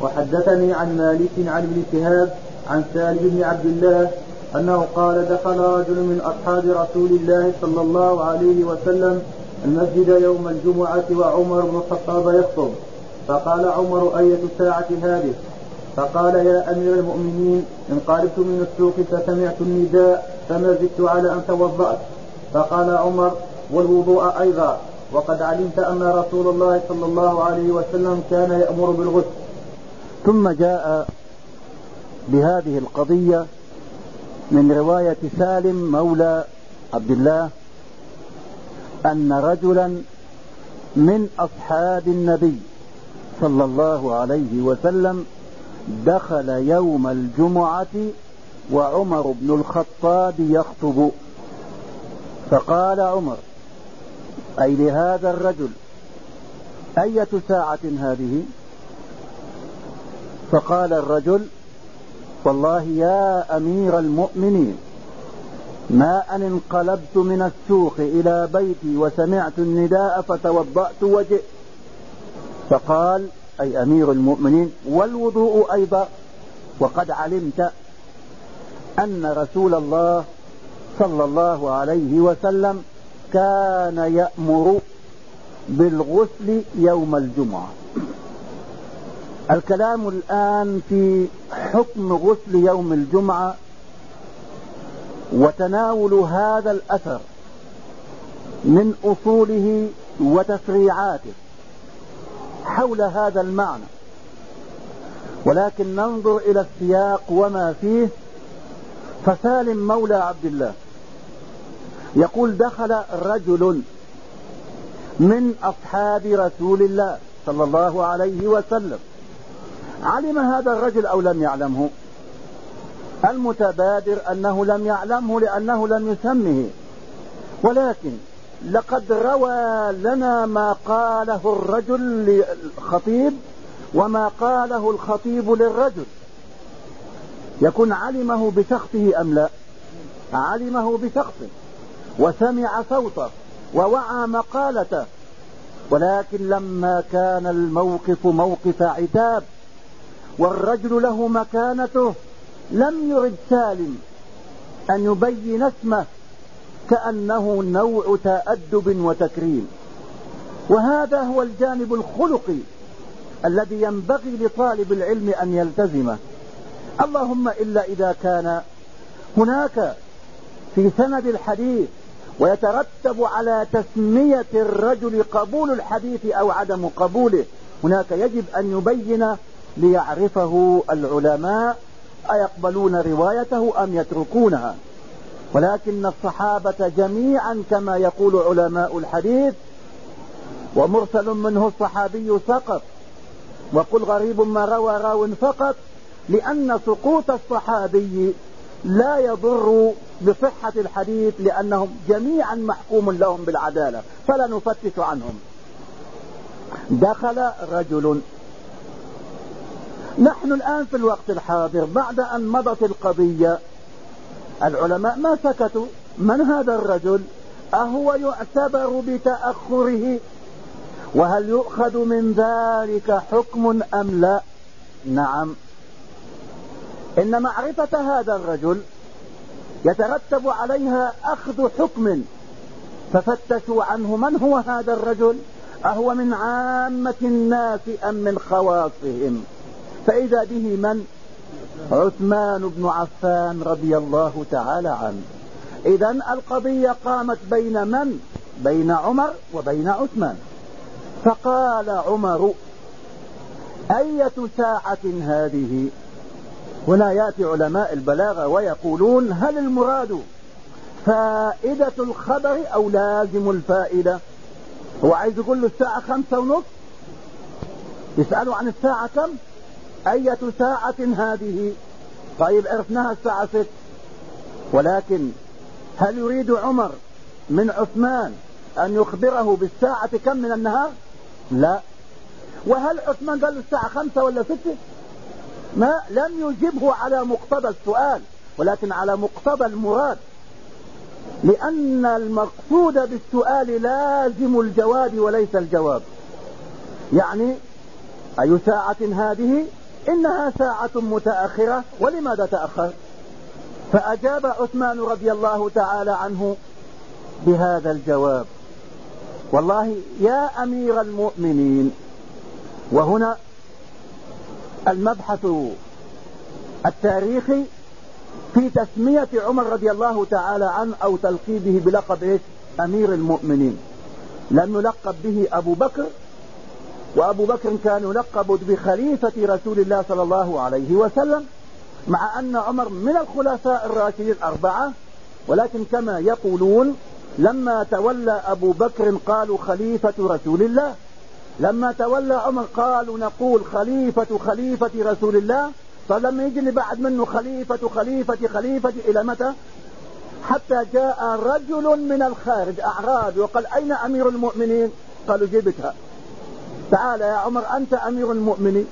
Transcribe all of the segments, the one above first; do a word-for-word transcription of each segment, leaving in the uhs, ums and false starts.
وحدثني عن مالك عن ابن شهاب عن سالم بن عبد الله أنه قال دخل رجل من أصحاب رسول الله صلى الله عليه وسلم المسجد يوم الجمعة وعمر بن الخطاب يخطب، فقال عمر: أية ساعة هذه؟ فقال: يا أمير المؤمنين، انقلبت من السوق فسمعت النداء فما زدت على أن توضأت. فقال عمر: والوضوء أيضا، وقد علمت أن رسول الله صلى الله عليه وسلم كان يأمر بالغسل. ثم جاء بهذه القضية من رواية سالم مولى عبد الله أن رجلا من أصحاب النبي صلى الله عليه وسلم دخل يوم الجمعة وعمر بن الخطاب يخطب، فقال عمر: أي لهذا الرجل: أية ساعة هذه؟ فقال الرجل: والله يا أمير المؤمنين، ما أن انقلبت من السوق إلى بيتي وسمعت النداء فتوضأت وجئت. فقال: أي أمير المؤمنين، والوضوء أيضا، وقد علمت أن رسول الله صلى الله عليه وسلم كان يأمر بالغسل يوم الجمعة. الكلام الآن في حكم غسل يوم الجمعة وتناول هذا الأثر من أصوله وتفريعاته حول هذا المعنى، ولكن ننظر إلى السياق وما فيه. فسالم مولى عبد الله يقول: دخل رجل من أصحاب رسول الله صلى الله عليه وسلم. علم هذا الرجل أو لم يعلمه؟ المتبادر أنه لم يعلمه لأنه لم يسمه، ولكن لقد روى لنا ما قاله الرجل للخطيب وما قاله الخطيب للرجل. يكون علمه بشخصه أم لا؟ علمه بشخصه وسمع صوته ووعى مقالته، ولكن لما كان الموقف موقف عتاب والرجل له مكانته لم يرد سالم أن يبين اسمه كأنه نوع تأدب وتكريم. وهذا هو الجانب الخلقي الذي ينبغي لطالب العلم أن يلتزمه، اللهم إلا إذا كان هناك في سند الحديث ويترتب على تسمية الرجل قبول الحديث أو عدم قبوله، هناك يجب أن يبين ليعرفه العلماء أيقبلون روايته أم يتركونها. ولكن الصحابة جميعا كما يقول علماء الحديث: ومرسل منه الصحابي سقط، وقل غريب ما روى راو فقط، لأن سقوط الصحابي لا يضر بصحة الحديث، لأنهم جميعا محكوم لهم بالعدالة فلا نفتش عنهم. دخل رجل. نحن الآن في الوقت الحاضر بعد أن مضت القضية العلماء ما سكتوا. من هذا الرجل؟ أهو يعتبر بتأخره؟ وهل يؤخذ من ذلك حكم أم لا؟ نعم، إن معرفة هذا الرجل يترتب عليها أخذ حكم، ففتشوا عنه من هو هذا الرجل، أهو من عامة الناس أم من خواصهم؟ فإذا به من؟ عثمان بن عفان رضي الله تعالى عنه. إذن القضية قامت بين من؟ بين عمر وبين عثمان. فقال عمر: أية ساعة هذه؟ هنا يأتي علماء البلاغة ويقولون: هل المراد فائدة الخبر أو لازم الفائدة؟ هو عايز يقول له الساعة خمسة ونصف، يسأله عن الساعة كم؟ أية ساعة هذه؟ طيب عرفناها الساعة ست، ولكن هل يريد عمر من عثمان أن يخبره بالساعة كم من النهار؟ لا. وهل عثمان قال له الساعة خمسة ولا ستة؟ ما لم يجبه على مقتضى السؤال، ولكن على مقتضى المراد، لأن المقصود بالسؤال لازم الجواب وليس الجواب. يعني أي ساعة هذه؟ إنها ساعة متأخرة، ولماذا تأخر؟ فأجاب عثمان رضي الله تعالى عنه بهذا الجواب: والله يا أمير المؤمنين. وهنا المبحث التاريخي في تسمية عمر رضي الله تعالى عنه أو تلقيبه بلقب إيش؟ أمير المؤمنين. لم يلقب به أبو بكر، وأبو بكر كان يلقب بخليفة رسول الله صلى الله عليه وسلم، مع أن عمر من الخلفاء الراشدين الأربعة، ولكن كما يقولون لما تولى أبو بكر قالوا خليفة رسول الله، لما تولى عمر قالوا نقول خليفة خليفة رسول الله، فلما يجي اللي بعد منه خليفة خليفة خليفة إلى متى؟ حتى جاء رجل من الخارج أعرابي وقال: أين أمير المؤمنين؟ قالوا: جبتها، تعال يا عمر أنت أمير المؤمنين.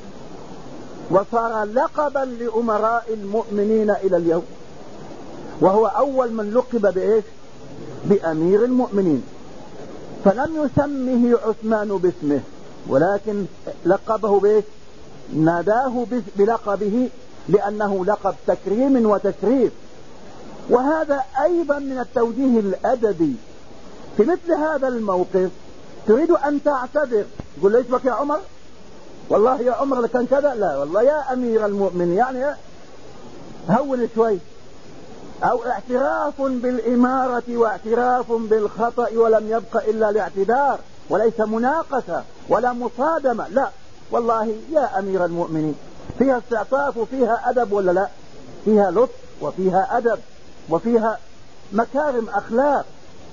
وصار لقبا لأمراء المؤمنين إلى اليوم، وهو أول من لقب بإيش؟ بأمير المؤمنين. فلم يسمه عثمان باسمه، ولكن لقبه بإيش؟ ناداه بلقبه، لأنه لقب تكريم وتشريف. وهذا أيضا من التوجيه الأدبي. في مثل هذا الموقف تريد أن تعتذر، تقول: ليش بك يا عمر؟ والله يا عمر لكان كذا. لا والله يا أمير المؤمنين، يعني هون شوي. أو اعتراف بالإمارة واعتراف بالخطأ ولم يبق إلا الاعتذار، وليس مناقشة ولا مصادمة. لا والله يا أمير المؤمنين. فيها استعطاف وفيها أدب ولا لا؟ فيها لطف وفيها أدب وفيها مكارم أخلاق.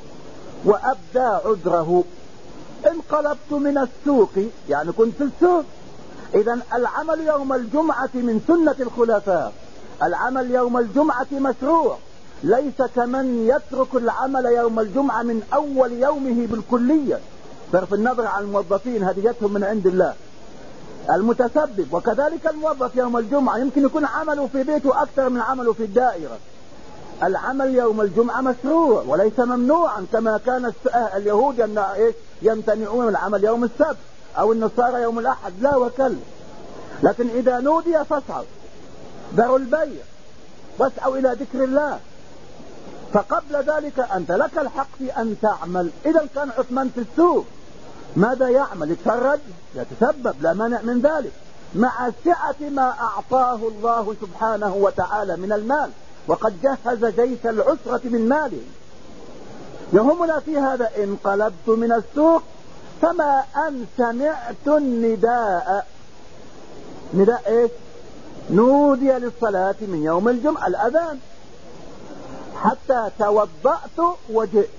وأبدى عذره: انقلبت من السوق، يعني كنت في السوق. إذن العمل يوم الجمعة من سنة الخلفاء، العمل يوم الجمعة مشروع، ليس كمن يترك العمل يوم الجمعة من أول يومه بالكلية، صرف النظر عن الموظفين هديتهم من عند الله المتسبب. وكذلك الموظف يوم الجمعة يمكن يكون عمله في بيته أكثر من عمله في الدائرة. العمل يوم الجمعة مشروع وليس ممنوعا، كما كان اليهود يمتنعون من العمل يوم السبت، أو النصارى يوم الأحد، لا وكل. لكن إذا نودي فاسعوا، ذروا البيع واسعوا إلى ذكر الله. فقبل ذلك أنت لك الحق في أن تعمل. إذا كان عثمان في السوق، ماذا يعمل؟ يتفرج؟ يتسبب، لا مانع من ذلك، مع سعة ما أعطاه الله سبحانه وتعالى من المال، وقد جهز جيش العسرة من ماله. يهمنا في هذا: انقلبت من السوق فما أن سمعت النداء. نداء إيش؟ نودي للصلاة من يوم الجمعة، الأذان، حتى توضأت وجئت.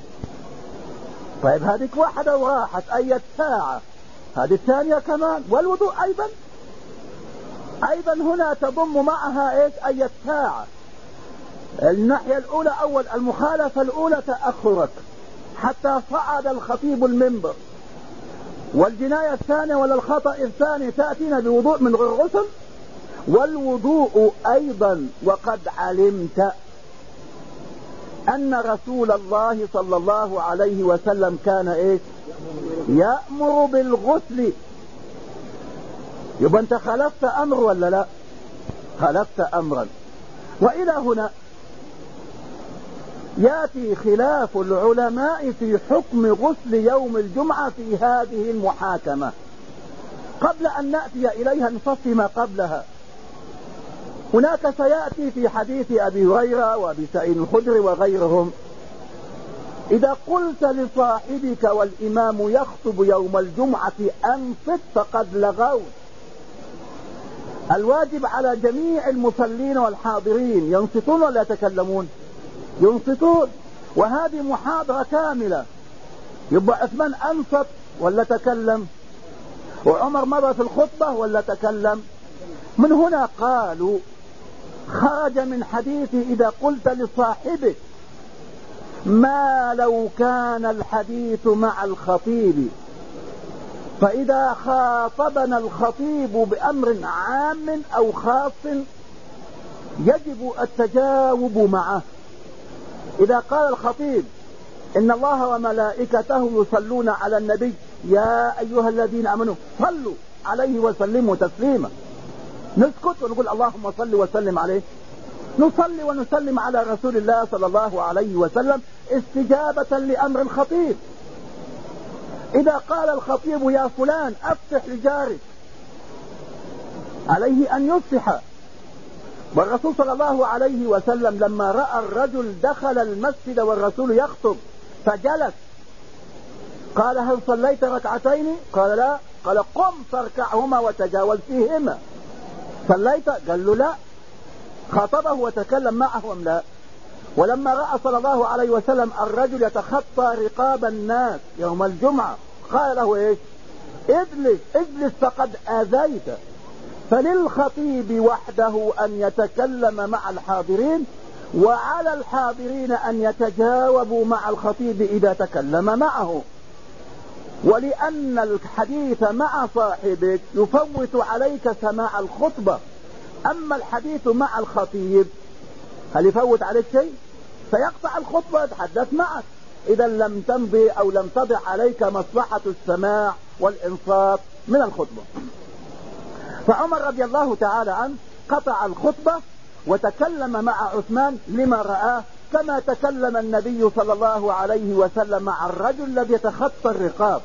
طيب هذه واحدة وراحت أي ساعة، هذه الثانية كمان، والوضوء أيضا أيضا هنا تضم معها إيش؟ أي ساعة. الناحية الأولى أول المخالفة الأولى تأخرك حتى صعد الخطيب المنبر، والجناية الثانية ولا الخطأ الثاني تأتينا بوضوء من غير غسل. والوضوء أيضا وقد علمت أن رسول الله صلى الله عليه وسلم كان إيش؟ يأمر بالغسل. يبقى أنت خلفت أمر ولا لا؟ خلفت أمرا. وإلى هنا يأتي خلاف العلماء في حكم غسل يوم الجمعة في هذه المحاكمة. قبل أن نأتي إليها نفصل ما قبلها. هناك سيأتي في حديث أبي هريرة وأبي سعيد الخدري وغيرهم: إذا قلت لصاحبك والإمام يخطب يوم الجمعة أنصت فقد لغوت. الواجب على جميع المصلين والحاضرين ينصتون ولا يتكلمون؟ ينصتون. وهذه محاضرة كاملة، يبقى عثمان أنصت ولا تكلم؟ وعمر مضى في الخطبة ولا تكلم؟ من هنا قالوا خرج من حديث إذا قلت لصاحبك، ما لو كان الحديث مع الخطيب، فإذا خاطبنا الخطيب بأمر عام أو خاص يجب التجاوب معه. إذا قال الخطيب إن الله وملائكته يصلون على النبي يا أيها الذين آمنوا صلوا عليه وسلموا تسليما، نسكت ونقول اللهم صل وسلم عليه؟ نصلي ونسلم على رسول الله صلى الله عليه وسلم استجابة لأمر الخطيب. إذا قال الخطيب يا فلان أفتح لجارك عليه أن يفتح. والرسول صلى الله عليه وسلم لما رأى الرجل دخل المسجد والرسول يخطب فجلس قال هل صليت ركعتين؟ قال لا. قال قم فاركعهما وتجاوز فيهما. صليت؟ قال له لا. خاطبه وتكلم معه أم لا؟ ولما رأى صلى الله عليه وسلم الرجل يتخطى رقاب الناس يوم الجمعة قال له ايش؟ اجلس اجلس فقد آذيت. فللخطيب وحده أن يتكلم مع الحاضرين، وعلى الحاضرين أن يتجاوبوا مع الخطيب إذا تكلم معه. ولأن الحديث مع صاحبك يفوت عليك سماع الخطبة، أما الحديث مع الخطيب هل يفوت عليك شيء؟ سيقطع الخطبة يتحدث معك إذا لم تمضي أو لم تضع عليك مصلحة السماع والإنصات من الخطبة. فعمر رضي الله تعالى عنه قطع الخطبة وتكلم مع عثمان لما رآه، كما تكلم النبي صلى الله عليه وسلم مع الرجل الذي يتخطى الرقاب.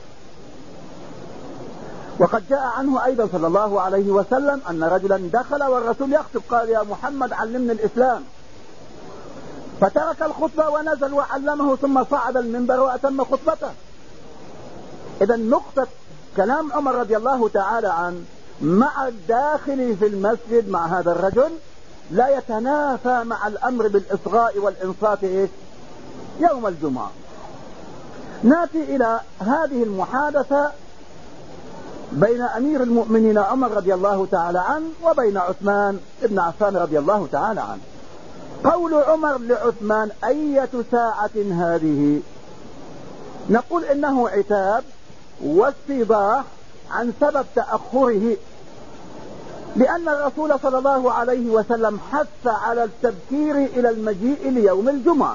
وقد جاء عنه أيضا صلى الله عليه وسلم أن رجلا دخل والرسول يخطب قال يا محمد علمني الإسلام، فترك الخطبة ونزل وعلمه ثم صعد المنبر وأتم خطبته. إذا نقطة كلام عمر رضي الله تعالى عنه مع الداخل في المسجد مع هذا الرجل لا يتنافى مع الأمر بالإصغاء والإنصات إيش؟ يوم الجمعة. نأتي إلى هذه المحادثة بين أمير المؤمنين عمر رضي الله تعالى عنه وبين عثمان بن عفان رضي الله تعالى عنه. قول عمر لعثمان أية ساعة هذه؟ نقول إنه عتاب واستيضاح عن سبب تأخره، لأن الرسول صلى الله عليه وسلم حث على التبكير إلى المجيء ليوم الجمعة.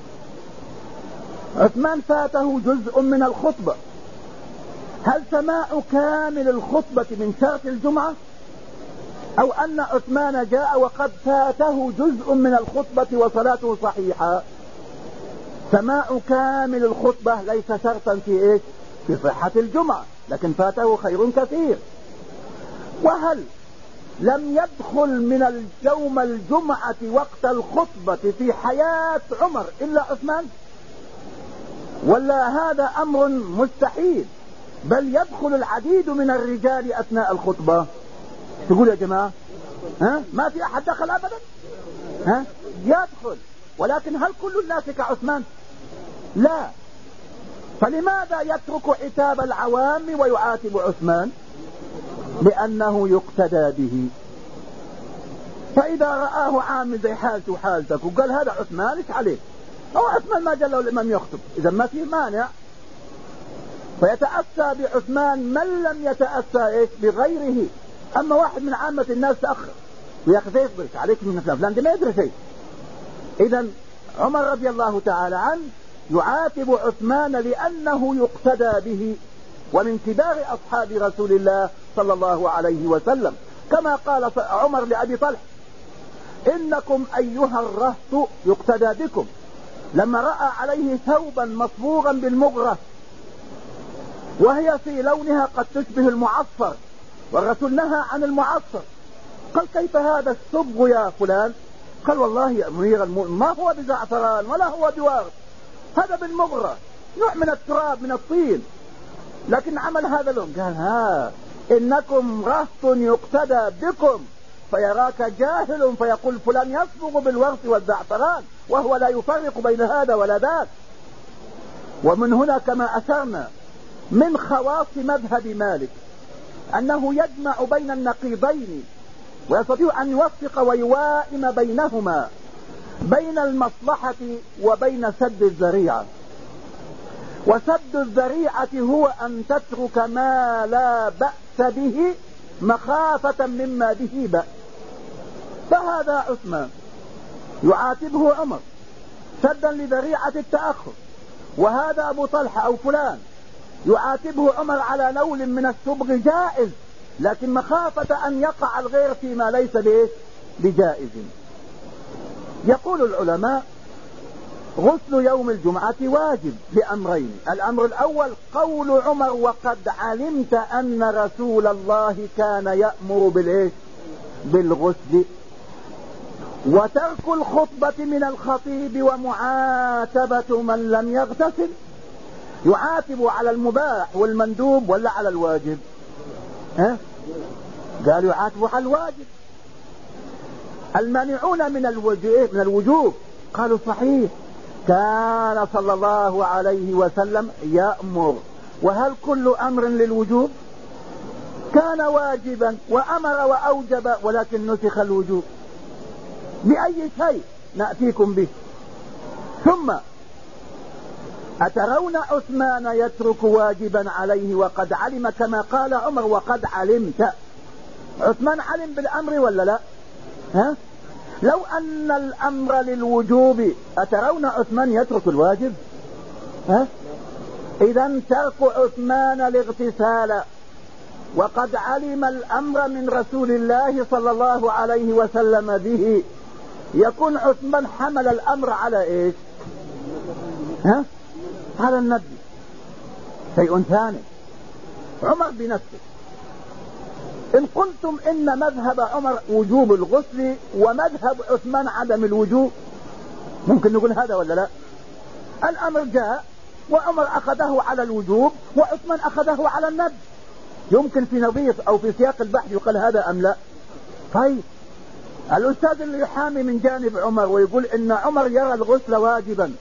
عثمان فاته جزء من الخطبة، هل سماع كامل الخطبة من شرط الجمعة، أو أن عثمان جاء وقد فاته جزء من الخطبة وصلاته صحيحة؟ سماع كامل الخطبة ليس شرطا في إيش؟ في صحة الجمعة، لكن فاته خير كثير. وهل لم يدخل من يوم الجمعة وقت الخطبة في حياة عمر إلا عثمان؟ ولا هذا أمر مستحيل، بل يدخل العديد من الرجال أثناء الخطبة؟ تقول يا جماعة ها؟ ما في أحد دخل أبدا؟ ها؟ يدخل، ولكن هل كل الناس كعثمان؟ لا. فلماذا يترك عتاب العوام ويعاتب عثمان؟ لأنه يقتدى به. فإذا رآه عامل زي حالته وحالتك وقال هذا عثمان ايش عليه؟ هو عثمان ما جاء له الإمام يخطب، إذا ما في مانع. فيتأسى بعثمان من لم يتأسى ايش بغيره. أما واحد من عامة الناس تأخر ويا أخي يصبر عليك من فلان فلان ده ما يدري شيء. إذا عمر رضي الله تعالى عنه يعاتب عثمان لأنه يقتدى به ومن كبار أصحاب رسول الله صلى الله عليه وسلم، كما قال عمر لأبي طلحة إنكم أيها الرهط يقتدى بكم، لما رأى عليه ثوبا مصبوغا بالمغرة وهي في لونها قد تشبه المعصفر، والرسول نهى عن المعصفر، قال كيف هذا الصبغ يا فلان؟ قال والله يا أمير المؤمنين ما هو بزعفران ولا هو بورد، هذا بالمغرة نوع من التراب من الطين، لكن عمل هذا لهم. قال ها إنكم رهط يقتدى بكم، فيراك جاهل فيقول فلان يصبغ بالورد والزعفران وهو لا يفرق بين هذا ولا ذاك. ومن هنا كما أشرنا من خواص مذهب مالك أنه يجمع بين النقيضين ويستطيع أن يوفق ويوائم بينهما، بين المصلحة وبين سد الذريعة. وسد الذريعة هو أن تترك ما لا بأس به مخافة مما به بأس. فهذا عثمان يعاتبه عمر سدا لذريعة التأخر، وهذا أبو طلحة أو فلان يعاتبه عمر على نول من الصبغ جائز لكن مخافة أن يقع الغير فيما ليس بجائز. يقول العلماء غسل يوم الجمعة واجب لأمرين. الأمر الأول قول عمر وقد علمت أن رسول الله كان يأمر بالإيه؟ بالغسل. وترك الخطبة من الخطيب ومعاتبة من لم يغتسل. يعاتب على المباح والمندوب ولا على الواجب؟ ها؟ قالوا يعاتب على الواجب. المانعون من الوجوب من الوجوب قالوا صحيح كان صلى الله عليه وسلم يأمر، وهل كل أمر للوجوب؟ كان واجبا وأمر وأوجب ولكن نسخ الوجوب. بأي شيء نأتيكم به. ثم أترون عثمان يترك واجبا عليه وقد علم كما قال عمر وقد علمت؟ عثمان علم بالأمر ولا لا؟ ها؟ لو أن الأمر للوجوب أترون عثمان يترك الواجب؟ ها؟ إذا ترك عثمان الاغتسال وقد علم الأمر من رسول الله صلى الله عليه وسلم به، يكون عثمان حمل الأمر على إيش؟ ها؟ على النبي. شيء ثاني عمر بنفسه. إن قلتم إن مذهب عمر وجوب الغسل ومذهب عثمان عدم الوجوب، ممكن نقول هذا ولا لا؟ الأمر جاء وعمر أخذه على الوجوب وعثمان أخذه على الندب. يمكن في نظير أو في سياق البحث يقال هذا أم لا؟ طيب الأستاذ اللي يحامي من جانب عمر ويقول إن عمر يرى الغسل واجبا،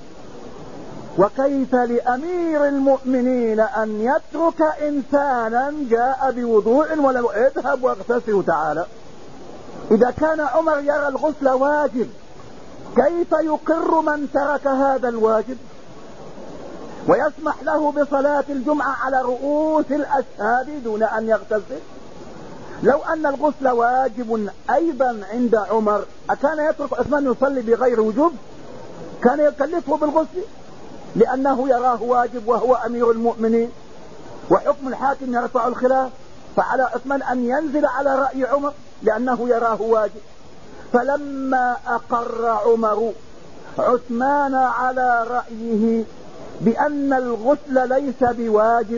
وكيف لأمير المؤمنين أن يترك إنسانا جاء بوضوء ولو اذهب واغتسل تعالى؟ إذا كان عمر يرى الغسل واجب كيف يقر من ترك هذا الواجب ويسمح له بصلاة الجمعة على رؤوس الأشهاد دون أن يغتسل؟ لو أن الغسل واجب أيضا عند عمر أكان يترك عثمان يصلي بغير وجوب؟ كان يكلفه بالغسل لأنه يراه واجب وهو أمير المؤمنين وحكم الحاكم يرفع الخلاف، فعلى عثمان أن ينزل على رأي عمر لأنه يراه واجب. فلما أقر عمر عثمان على رأيه بأن الغسل ليس بواجب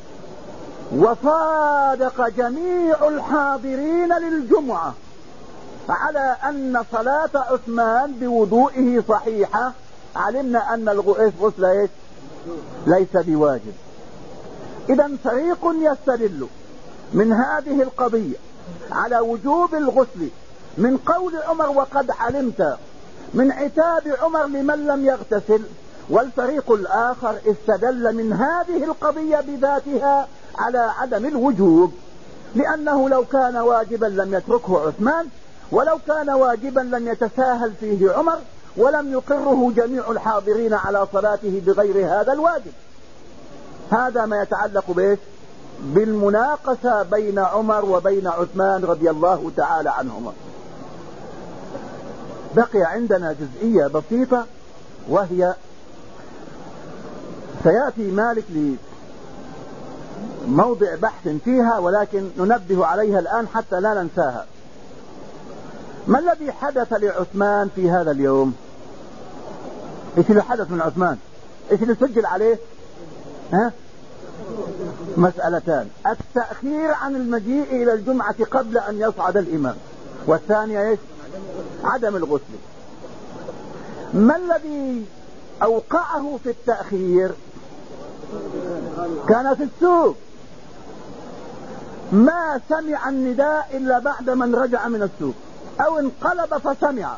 وصادق جميع الحاضرين للجمعة على أن صلاة عثمان بوضوئه صحيحة، علمنا أن الغسل ليس بواجب. إذا فريق يستدل من هذه القضية على وجوب الغسل من قول عمر وقد علمت من عتاب عمر لمن لم يغتسل، والفريق الآخر استدل من هذه القضية بذاتها على عدم الوجوب، لأنه لو كان واجبا لم يتركه عثمان، ولو كان واجبا لم يتساهل فيه عمر، ولم يقره جميع الحاضرين على صلاته بغير هذا الواجب. هذا ما يتعلق به بالمناقشة بين عمر وبين عثمان رضي الله تعالى عنهما. بقي عندنا جزئية بسيطة وهي سيأتي مالك لموضع بحث فيها، ولكن ننبه عليها الآن حتى لا ننساها. ما الذي حدث لعثمان في هذا اليوم؟ ايش اللي حدث من عثمان؟ ايش اللي سجل عليه؟ ها؟ مسألتان: التأخير عن المجيء إلى الجمعة قبل أن يصعد الإمام، والثانية ايش؟ عدم الغسل. ما الذي أوقعه في التأخير؟ كان في السوق، ما سمع النداء إلا بعد من رجع من السوق أو انقلب فسمع.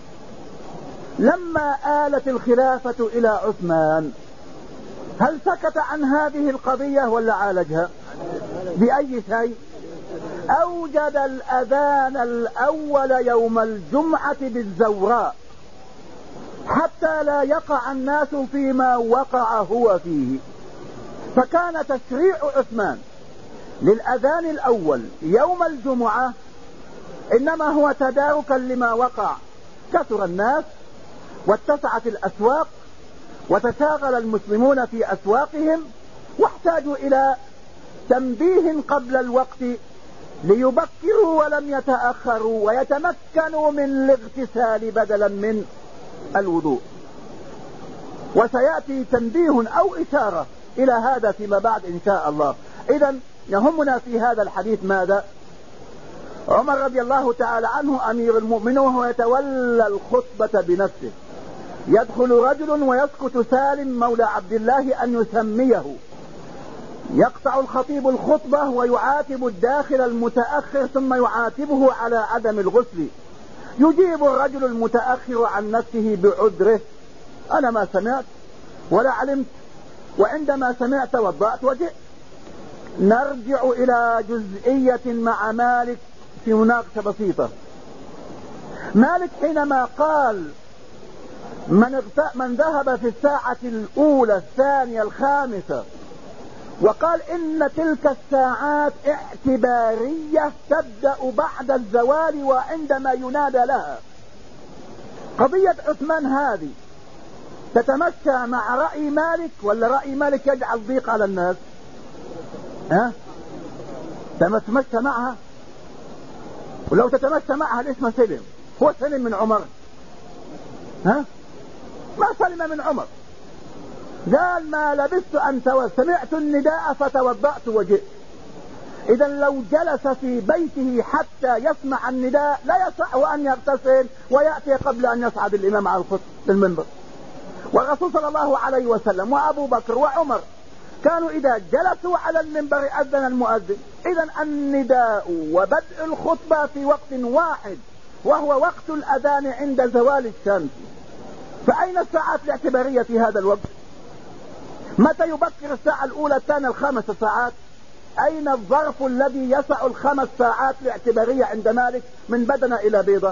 لما آلت الخلافة إلى عثمان هل سكت عن هذه القضية ولا عالجها؟ بأي شيء؟ أوجد الأذان الأول يوم الجمعة بالزوراء حتى لا يقع الناس فيما وقع هو فيه. فكان تشريع عثمان للأذان الأول يوم الجمعة إنما هو تداركا لما وقع. كثر الناس واتسعت الأسواق وتشاغل المسلمون في أسواقهم واحتاجوا إلى تنبيه قبل الوقت ليبكروا ولم يتأخروا ويتمكنوا من الاغتسال بدلا من الوضوء. وسيأتي تنبيه أو إشارة إلى هذا فيما بعد إن شاء الله. إذن يهمنا في هذا الحديث ماذا؟ عمر رضي الله تعالى عنه أمير المؤمنين وهو يتولى الخطبة بنفسه. يدخل رجل ويسكت سالم مولى عبد الله أن يسميه. يقطع الخطيب الخطبة ويعاتب الداخل المتأخر ثم يعاتبه على عدم الغسل. يجيب الرجل المتأخر عن نفسه بعذره: أنا ما سمعت ولا علمت، وعندما سمعت توضأت وجئت. نرجع إلى جزئية مع مالك في مناقشة بسيطة. مالك حينما قال من, من ذهب في الساعة الأولى الثانية الخامسة وقال إن تلك الساعات اعتبارية تبدأ بعد الزوال وعندما ينادى لها، قضية عثمان هذه تتمشى مع رأي مالك ولا رأي مالك يجعل ضيق على الناس؟ ها؟ تتمشى معها؟ ولو تتمشى معها الاسم سلم، هو سلم من عمر؟ ها؟ ما سلم من عمر. قال ما لبثت أن سمعت النداء فتوضأت وجئت. إذا لو جلس في بيته حتى يسمع النداء لا يصح أن يغتسل ويأتي قبل أن يصعد الإمام على المنبر. والرسول صلى الله عليه وسلم وأبو بكر وعمر كانوا إذا جلسوا على المنبر أذن المؤذن. إذا النداء وبدء الخطبة في وقت واحد وهو وقت الأذان عند زوال الشمس. فأين الساعات الاعتبارية في هذا الوقت؟ متى يبكر الساعة الأولى الثانية الخمس ساعات؟ أين الظرف الذي يسع الخمس ساعات الاعتبارية عند مالك من بدنة إلى بيضة؟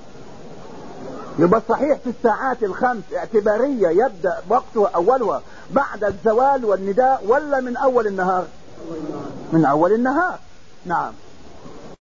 يبقى صحيح في الساعات الخمس اعتبارية يبدأ وقتها أولها بعد الزوال والنداء ولا من أول النهار؟ من أول النهار. نعم.